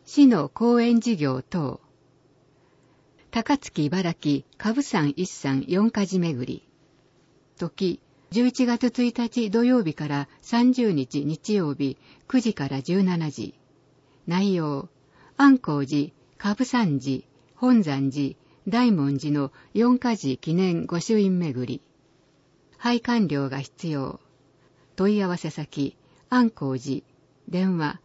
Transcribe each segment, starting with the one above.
市の公園事業等。高槻茨城株山一山四か寺巡り。時、11月1日土曜日から30日日曜日9時から17時。内容、安光寺、株山寺、本山寺、大文寺の四か寺記念御朱印巡り。拝観料が必要。問い合わせ先、安光寺、電話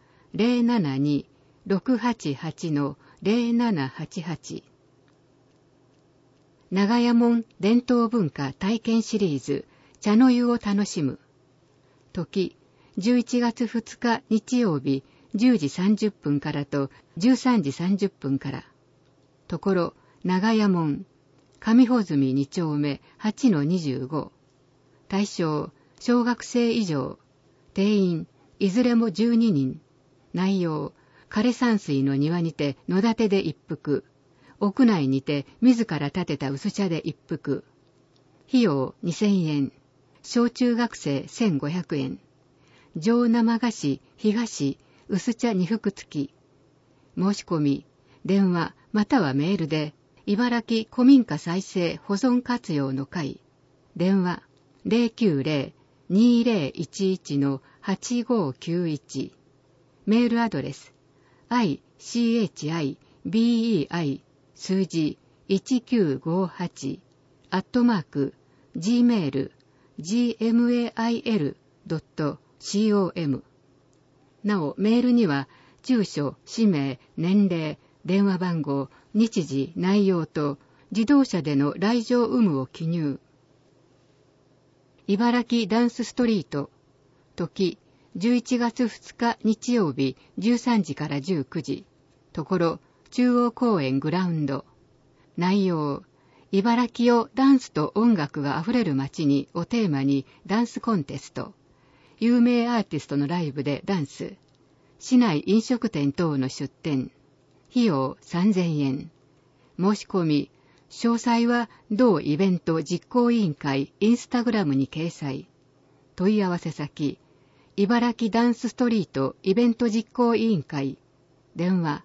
072-688-0788。長屋門伝統文化体験シリーズ、茶の湯を楽しむ。時、11月2日日曜日10時30分からと13時30分から。ところ、長屋門、上穂積2丁目 8-25。対象、小学生以上。定員、いずれも12人。内容、枯山水の庭にて野立てで一服。屋内にて自ら建てた薄茶で一服。費用2000円。小中学生1500円。上生菓子、干菓子、薄茶2服付き。申し込み、電話またはメールで、茨城古民家再生保存活用の会。電話090-2011-8591。メールアドレス、ICHIBEI数字1958@gmail.com。なお、メールには、住所、氏名、年齢、電話番号、日時、内容と、自動車での来場有無を記入。茨城ダンスストリート。時、11月2日日曜日13時から19時。ところ、中央公園グラウンド。内容、茨城をダンスと音楽があふれる街にをテーマにダンスコンテスト。有名アーティストのライブでダンス。市内飲食店等の出店。費用3000円。申し込み、詳細は同イベント実行委員会インスタグラムに掲載。問い合わせ先、茨城ダンスストリートイベント実行委員会。電話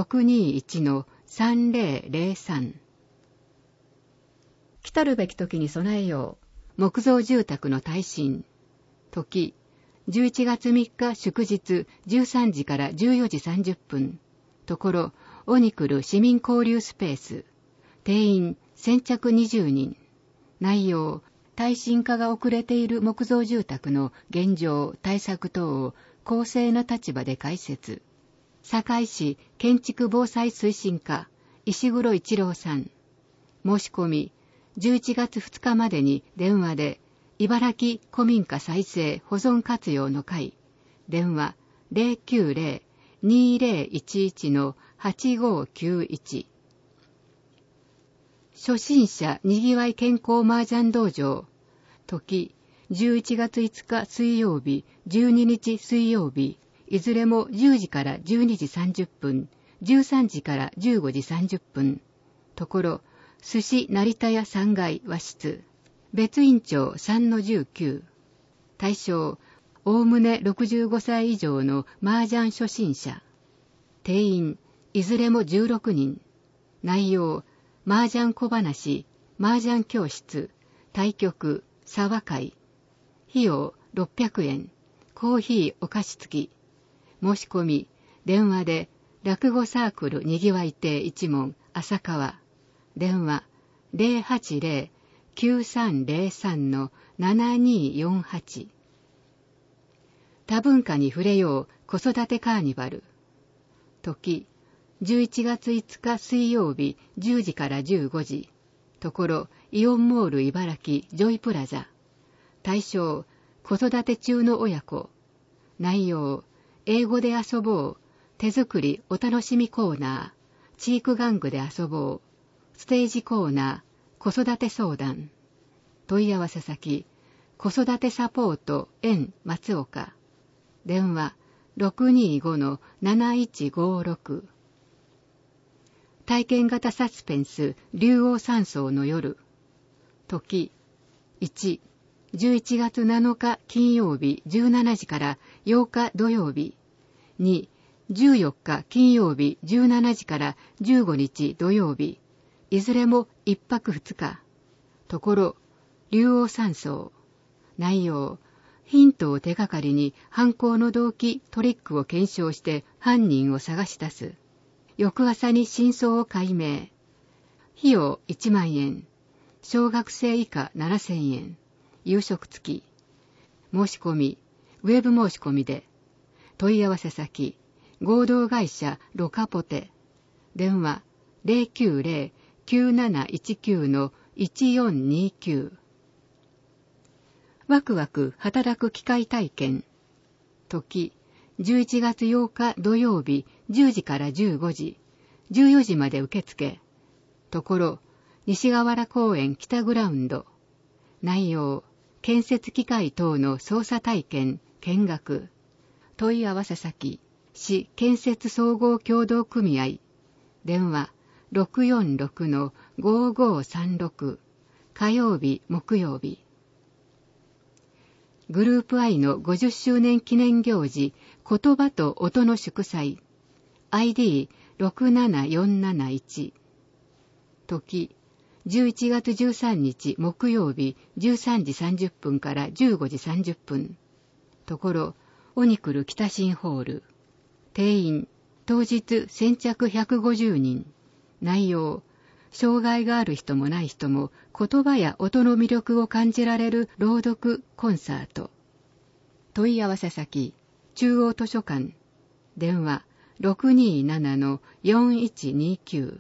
621-3003。来たるべき時に備えよう。木造住宅の耐震。時、11月3日祝日13時から14時30分。ところ、オニクル市民交流スペース。定員先着20人。内容、耐震化が遅れている木造住宅の現状、対策等を公正な立場で解説。堺市建築防災推進課、石黒一郎さん。申し込み、11月2日までに電話で、茨城古民家再生保存活用の会。電話090-2011-8591。初心者にぎわい健康麻雀道場。時、11月5日水曜日、12日水曜日、いずれも10時から12時30分、13時から15時30分。ところ、寿司成田屋3階和室。別院長 3-19。対象、おおむね65歳以上の麻雀初心者。定員、いずれも16人。内容、麻雀小話、麻雀教室、対局、沢会。費用600円。コーヒーお菓子付き。申し込み、電話で、落語サークルにぎわい亭一門、浅川。電話、080-9303-7248。多文化に触れよう子育てカーニバル。時、11月5日水曜日10時から15時。ところ、イオンモール茨城ジョイプラザ。対象、子育て中の親子。内容、英語で遊ぼう、手作りお楽しみコーナー、知育玩具で遊ぼう、ステージコーナー、子育て相談。問い合わせ先、子育てサポート園松岡。電話 625-7156。体験型サスペンス竜王山荘の夜。時、1、11月7日金曜日17時から8日土曜日。2、 14日金曜日17時から15日土曜日、いずれも1泊2日。ところ、竜王山荘。内容、ヒントを手がかりに犯行の動機、トリックを検証して犯人を探し出す。翌朝に真相を解明。費用1万円。小学生以下7000円。夕食付き。申し込み、ウェブ申し込みで。問い合わせ先、合同会社ロカポテ。電話 090-9719-1429。ワクワク働く機会体験。時、11月8日土曜日10時から15時、14時まで受付。ところ、西河原公園北グラウンド。内容、建設機械等の操作体験、見学。問い合わせ先、市建設総合協同組合。電話 646-5536。火曜日、木曜日。グループ I の50周年記念行事、言葉と音の祝祭。ID67471。時、11月13日木曜日13時30分から15時30分。ところ、オニクル北新ホール。定員、当日先着150人。内容、障害がある人もない人も言葉や音の魅力を感じられる朗読コンサート。問い合わせ先、中央図書館。電話 627-4129。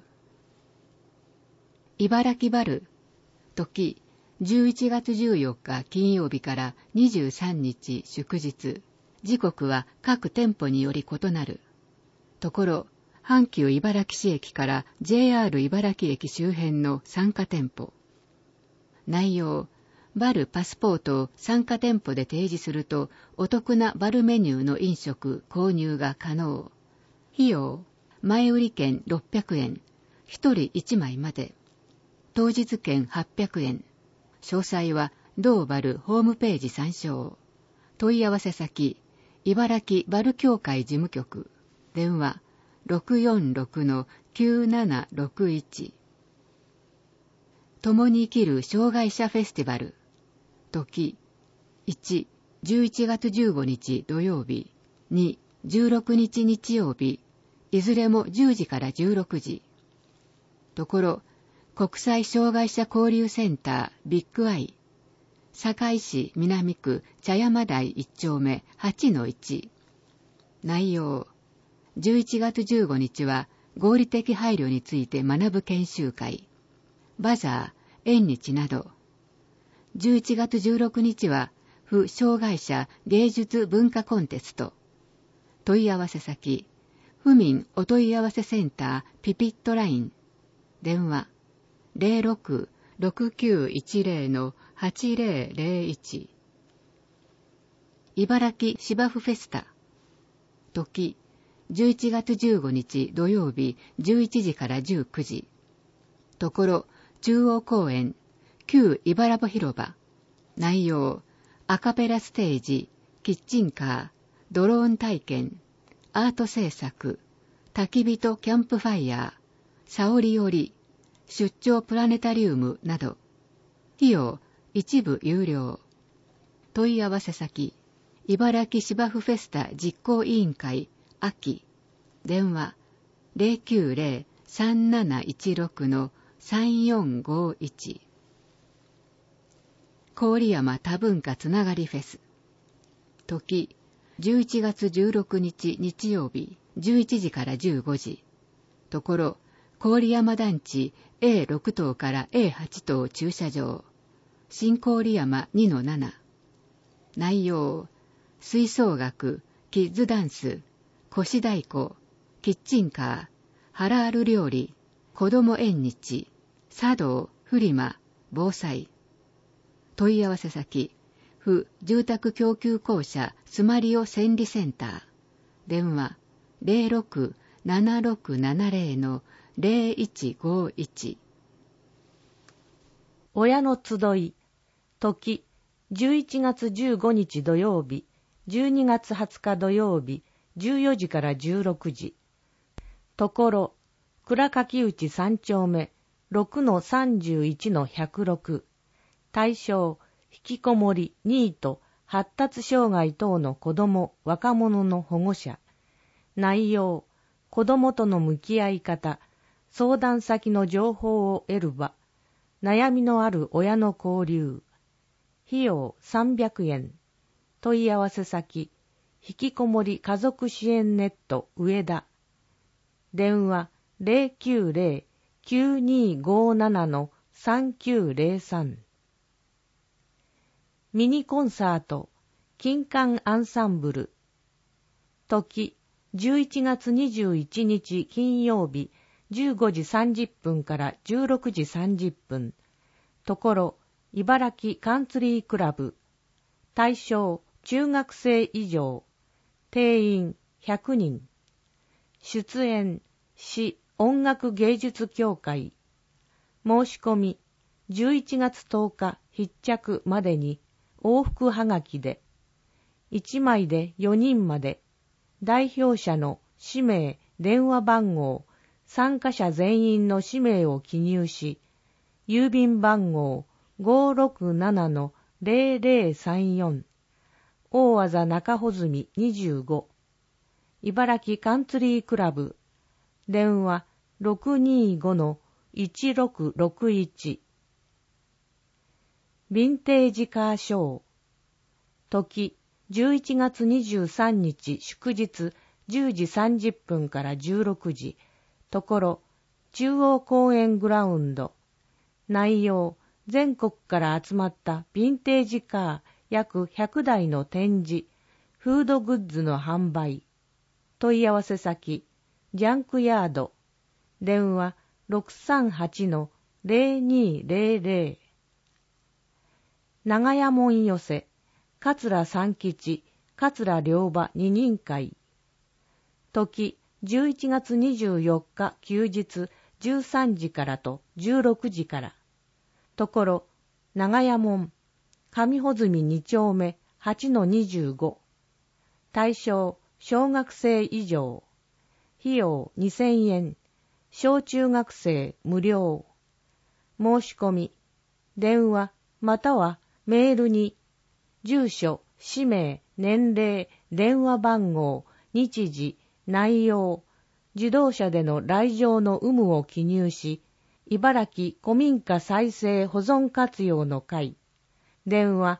茨城バル。時、11月14日金曜日から23日祝日。時刻は各店舗により異なる。ところ、阪急茨城市駅から JR 茨城駅周辺の参加店舗。内容、バルパスポートを参加店舗で提示するとお得なバルメニューの飲食購入が可能。費用、前売り券600円、1人1枚まで。当日券800円。詳細は同バルホームページ参照。問い合わせ先、茨城バル協会事務局。電話 646-9761。共に生きる障害者フェスティバル。時、1、11月15日土曜日。2、16日日曜日。いずれも10時から16時。ところ、国際障害者交流センタービッグアイ。堺市南区茶山台1丁目 8-1。内容、11月15日は合理的配慮について学ぶ研修会。バザー、縁日など。11月16日は不障害者芸術文化コンテスト。問い合わせ先、府民お問い合わせセンターピピットライン。電話 06-6910-8001。茨城芝生フェスタ。時、11月15日土曜日11時から19時。ところ、中央公園、旧茨場広場。内容、アカペラステージ、キッチンカー、ドローン体験、アート制作、焚き火とキャンプファイヤー、沙織より、出張プラネタリウムなど。費用、一部有料。問い合わせ先、茨城芝生フェスタ実行委員会、秋。電話、090-3716-3451。郡山多文化つながりフェス。時、11月16日日曜日、11時から15時。ところ、郡山団地 A6 棟から A8 棟駐車場。新郡山 2-7。内容、吹奏楽、キッズダンス、腰太鼓、キッチンカー、ハラール料理、子ども縁日、茶道、フリマ、防災。問い合わせ先、府住宅供給公社スマリオ千里センター。電話 06-7670-0151。 親の集い。時、11月15日土曜日、12月20日土曜日、 14時から16時。ところ、倉垣内3丁目 6-31-106。対象、引きこもり、ニート、発達障害等の子ども、若者の保護者。内容、子どもとの向き合い方、相談先の情報を得る場、悩みのある親の交流。費用300円。問い合わせ先、引きこもり家族支援ネット上田。電話090-9257-3903。ミニコンサート、金管アンサンブル。時、11月21日金曜日、15時30分から16時30分。ところ、茨城カンツリークラブ。対象、中学生以上。定員100人。出演、市音楽芸術協会。申し込み、11月10日必着までに往復はがきで、1枚で4人まで、代表者の氏名、電話番号、参加者全員の氏名を記入し、郵便番号 567-0034、大字中穂積25、茨城カンツリークラブ、電話 625-1661。ヴィンテージカーショー。時、11月23日祝日10時30分から16時。ところ、中央公園グラウンド。内容、全国から集まったヴィンテージカー約100台の展示、フードグッズの販売。問い合わせ先、ジャンクヤード。電話 638-0200。長屋門寄せ、桂三吉、桂良馬二人会。時、11月24日休日13時からと16時から。ところ、長屋門、上穂積2丁目 8-25。対象、小学生以上。費用2000円。小中学生無料。申し込み、電話またはメールに、住所、氏名、年齢、電話番号、日時、内容、自動車での来場の有無を記入し、茨城古民家再生保存活用の会。電話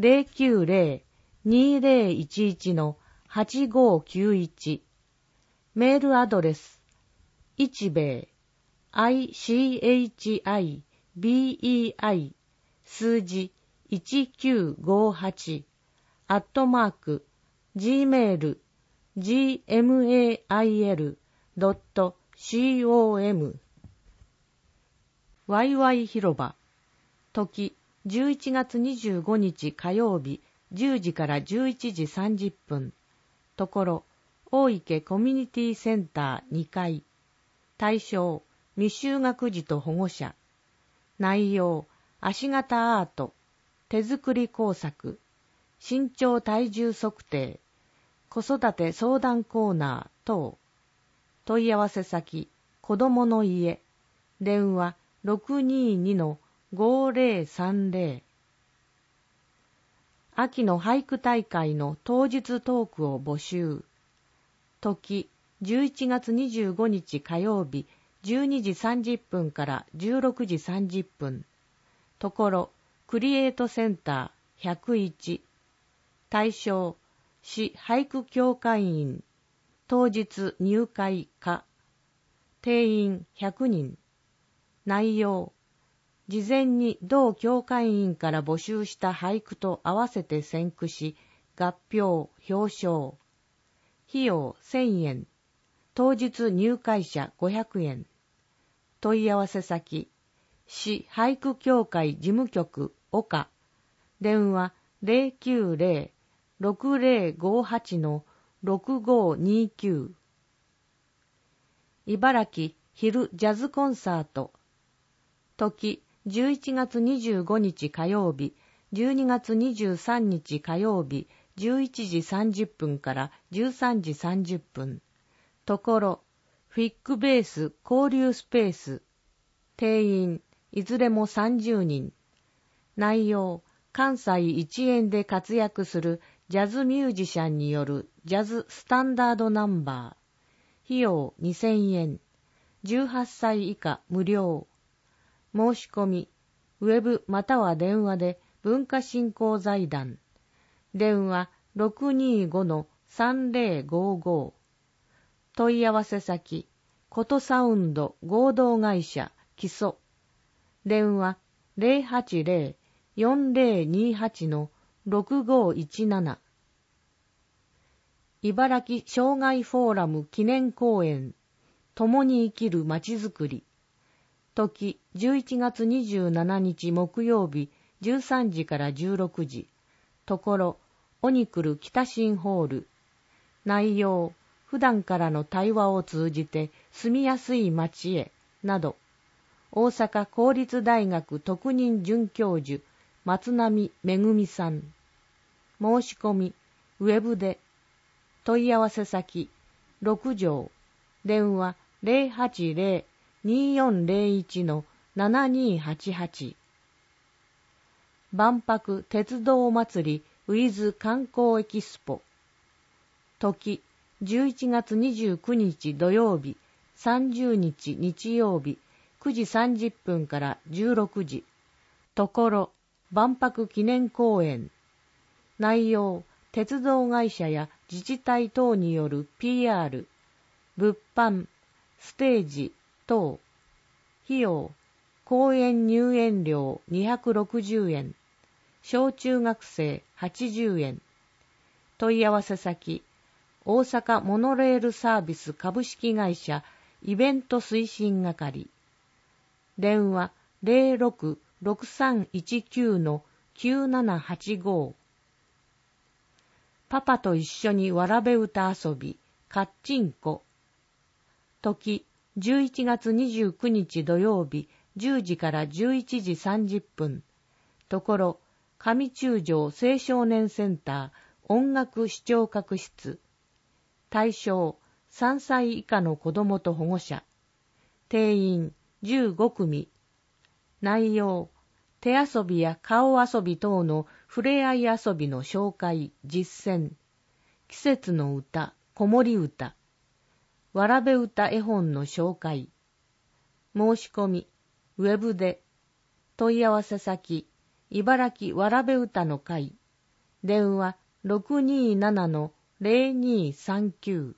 090-2011-8591。メールアドレス、一米、ICHIBEI、数字、1958、@gmail、gmail.com。ワイワイ広場。時、11月25日火曜日、10時から11時30分。ところ、大池コミュニティセンター2階。対象、未就学児と保護者。内容、足型アート、手作り工作、身長体重測定、子育て相談コーナー等。問い合わせ先、子どもの家。電話 622-5030。秋の俳句大会の当日トークを募集。時、11月25日火曜日、12時30分から16時30分。ところ、クリエイトセンター101。対象、市俳句協会員。当日入会可。定員100人。内容、事前に同協会員から募集した俳句と合わせて選句し、合評、表彰。費用1000円。当日入会者500円。問い合わせ先、市俳句協会事務局岡。電話090-6058-6529。茨城昼ジャズコンサート。時、11月25日火曜日、12月23日火曜日、 11時30分から13時30分。ところ、フィックベース交流スペース。定員、いずれも30人。内容、関西一円で活躍するジャズミュージシャンによるジャズスタンダードナンバー。費用2000円。18歳以下無料。申し込み、ウェブまたは電話で文化振興財団。電話 625-3055。問い合わせ先、ことサウンド合同会社基礎。電話 080-4028-6517。茨城障害フォーラム記念公演。共に生きるまちづくり。時11月27日木曜日13時から16時。ところ、オニクル北新ホール。内容、普段からの対話を通じて住みやすい街へ、など。大阪公立大学特任准教授、松並恵さん。申し込み、ウェブで。問い合わせ先、6条。電話、080-2401-7288。万博鉄道祭りウィズ観光エキスポ。時、11月29日土曜日、30日日曜日、9時30分から16時。ところ、万博記念公演。内容、鉄道会社や自治体等による PR、物販、ステージ等。費用、公演入園料260円。小中学生80円。問い合わせ先、大阪モノレールサービス株式会社イベント推進係。電話 06-6319-9785。パパと一緒にわらべ歌遊び、カッチンコ。時、11月29日土曜日、10時から11時30分。ところ、上中条青少年センター音楽視聴覚室。対象、3歳以下の子供と保護者。定員、15組。内容、手遊びや顔遊び等のふれあい遊びの紹介、実践。季節の歌、子守歌。わらべ歌絵本の紹介。申し込み、ウェブで。問い合わせ先、茨城わらべ歌の会。電話 627-0239。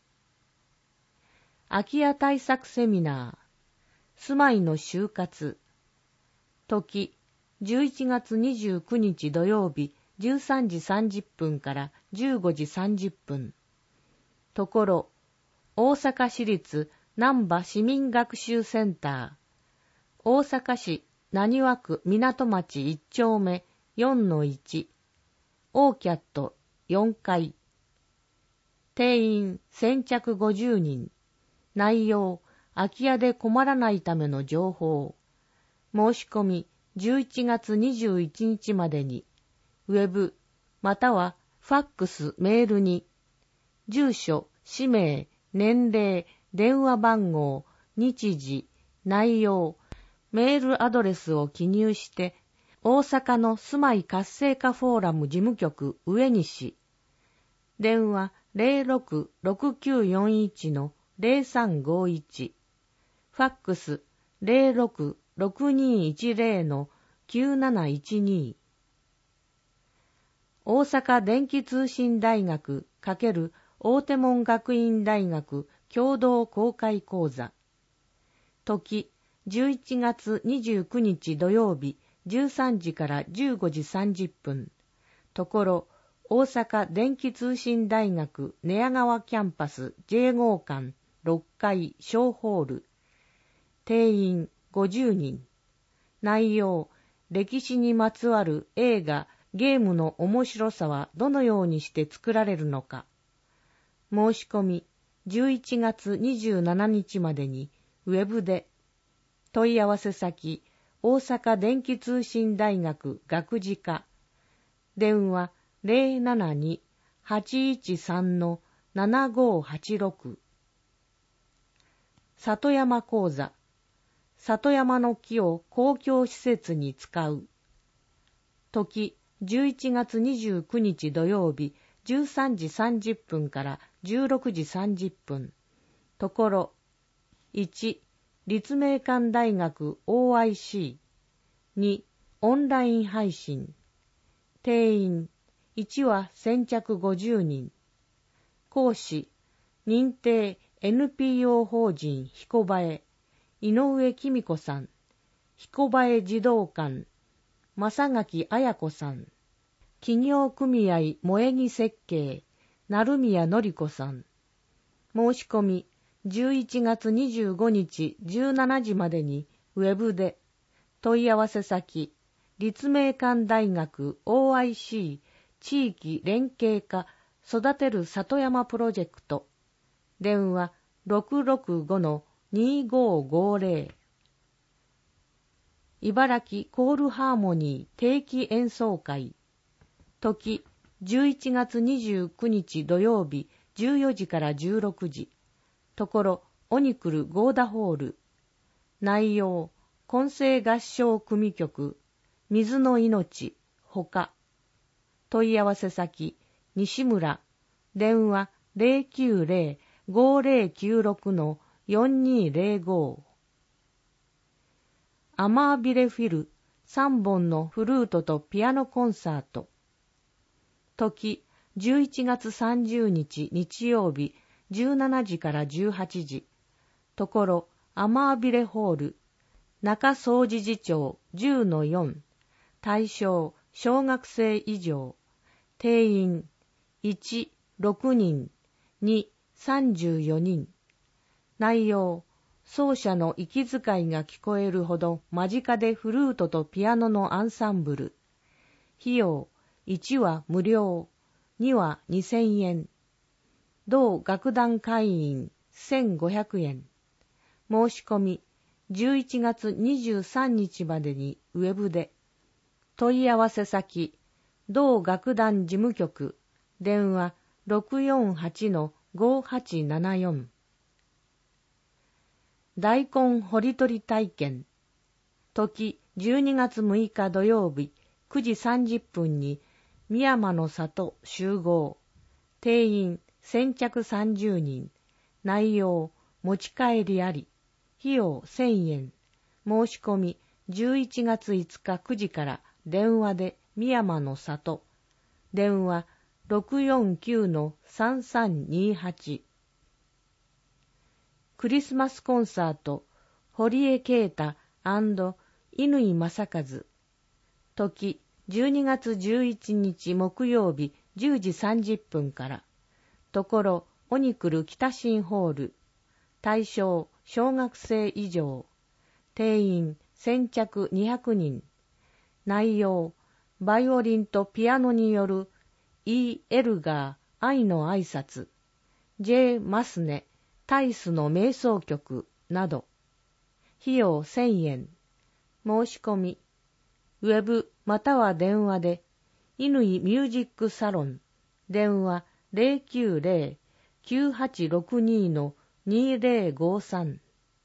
空き家対策セミナー。住まいの就活。時、11月29日土曜日13時30分から15時30分。ところ、大阪市立難波市民学習センター。大阪市浪速区港町1丁目 4-1。オーキャット4階。定員先着50人。内容、空き家で困らないための情報。申し込み11月21日までに、ウェブ、またはファックスメールに、住所、氏名、年齢、電話番号、日時、内容、メールアドレスを記入して、大阪の住まい活性化フォーラム事務局上西。電話 06-6941-0351。ファックス 06-6210-9712。大阪電気通信大学×大手門学院大学共同公開講座。時、11月29日土曜日13時から15時30分。ところ、大阪電気通信大学寝屋川キャンパス J 号館6階小ホール。定員50人。内容、歴史にまつわる映画、ゲームの面白さはどのようにして作られるのか。申し込み、11月27日までに、ウェブで。問い合わせ先、大阪電気通信大学学士課。電話 072-813-7586。里山講座。里山の木を公共施設に使う。時、11月29日土曜日、13時30分から16時30分。ところ、1、立命館大学 OIC。2、オンライン配信。定員、1は先着50人。講師、認定 NPO 法人彦映、井上紀美子さん。彦映児童館、正垣綾子さん。企業組合萌木設計、成宮典子さん。申し込み、11月25日17時までにウェブで。問い合わせ先、立命館大学 OIC 地域連携課育てる里山プロジェクト。電話 665-2550。茨城コールハーモニー定期演奏会。時、11月29日土曜日14時から16時。ところ、オニクルゴーダホール。内容、混声合唱組曲、水の命、ほか。問い合わせ先、西村。電話 090-5096-4205。アマービレフィル3本のフルートとピアノコンサート。時、11月30日日曜日17時から18時。ところ、アマービレホール。中総持寺町 10-4。対象、小学生以上。定員、1、6人。2、34人。内容、奏者の息遣いが聞こえるほど間近でフルートとピアノのアンサンブル。費用、1は無料、2は2000円。同楽団会員1500円。申し込み、11月23日までにウェブで。問い合わせ先、同楽団事務局。電話 648-5874。大根掘り取り体験。時、12月6日土曜日9時30分に美山の里集合。定員先着30人。内容、持ち帰りあり。費用1000円。申し込み11月5日9時から電話で美山の里。電話 649-3328。クリスマスコンサート、堀江啓太&乾正和。時、12月11日木曜日10時30分から。ところ、オニクル北新ホール。対象、小学生以上。定員、先着200人。内容、バイオリンとピアノによる E. エルガー愛の挨拶、J. マスネタイスの瞑想曲など。費用1000円。申し込み、ウェブまたは電話で、乾ミュージックサロン。電話 090-9862-2053。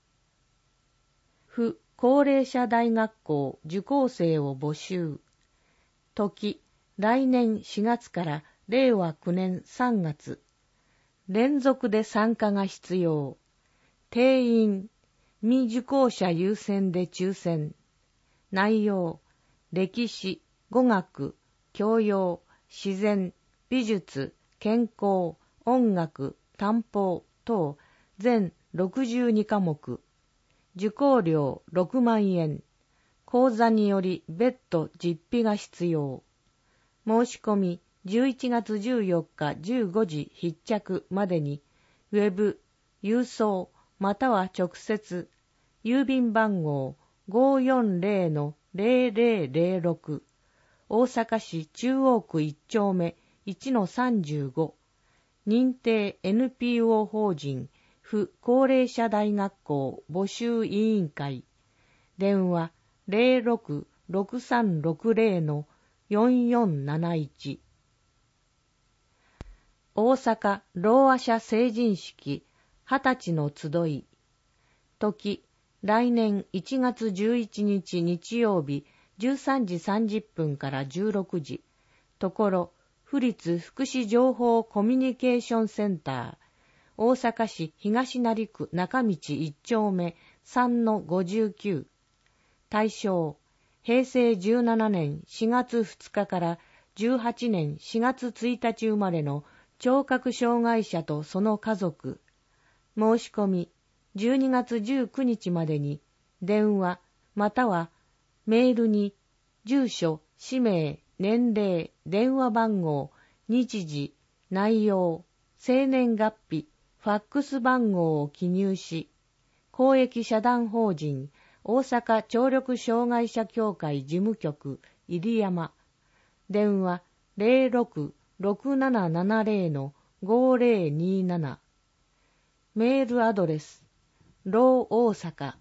府高齢者大学校受講生を募集。時、来年4月から令和9年3月。連続で参加が必要。定員、未受講者優先で抽選。内容、歴史、語学、教養、自然、美術、健康、音楽、担保等全62科目。受講料6万円。講座により別途実費が必要。申し込み11月14日15時必着までに、ウェブ、郵送または直接、郵便番号 540-0006、大阪市中央区1丁目 1-35、認定 NPO 法人府高齢者大学校募集委員会。電話06-6360-4471。 大阪ろうあ者成人式20歳の集い。時、来年1月11日日曜日13時30分から16時。ところ、府立福祉情報コミュニケーションセンター、大阪市東成区中道1丁目3-59。対象、平成17年4月2日から18年4月1日生まれの聴覚障害者とその家族。申し込み、12月19日までに、電話、またはメールに、住所、氏名、年齢、電話番号、日時、内容、生年月日、ファックス番号を記入し、公益社団法人大阪聴力障害者協会事務局入山、電話 06-6770-5027、メールアドレス、ろう大阪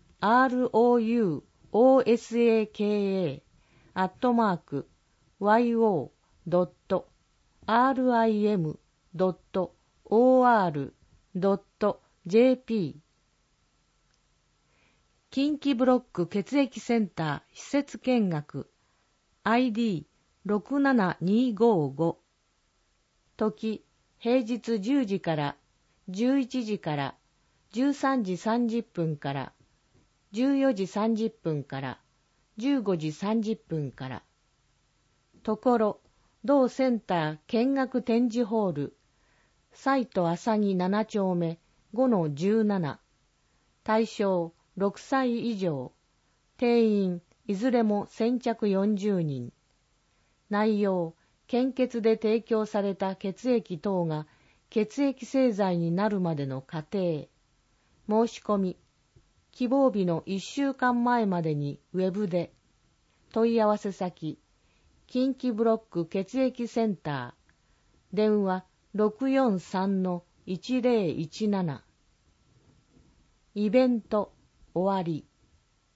rouasakai.rim.or.jp。 近畿ブロック血液センター施設見学 ID67255。 時、平日10時から11時から13時30分から14時30分から15時30分から。ところ、同センター見学展示ホール、サイト朝木7丁目 5-17。対象6歳以上。定員いずれも先着40人。内容、献血で提供された血液等が血液製剤になるまでの過程。申し込み、希望日の1週間前までにウェブで。問い合わせ先、近畿ブロック血液センター、電話 643-1017。イベント終わり。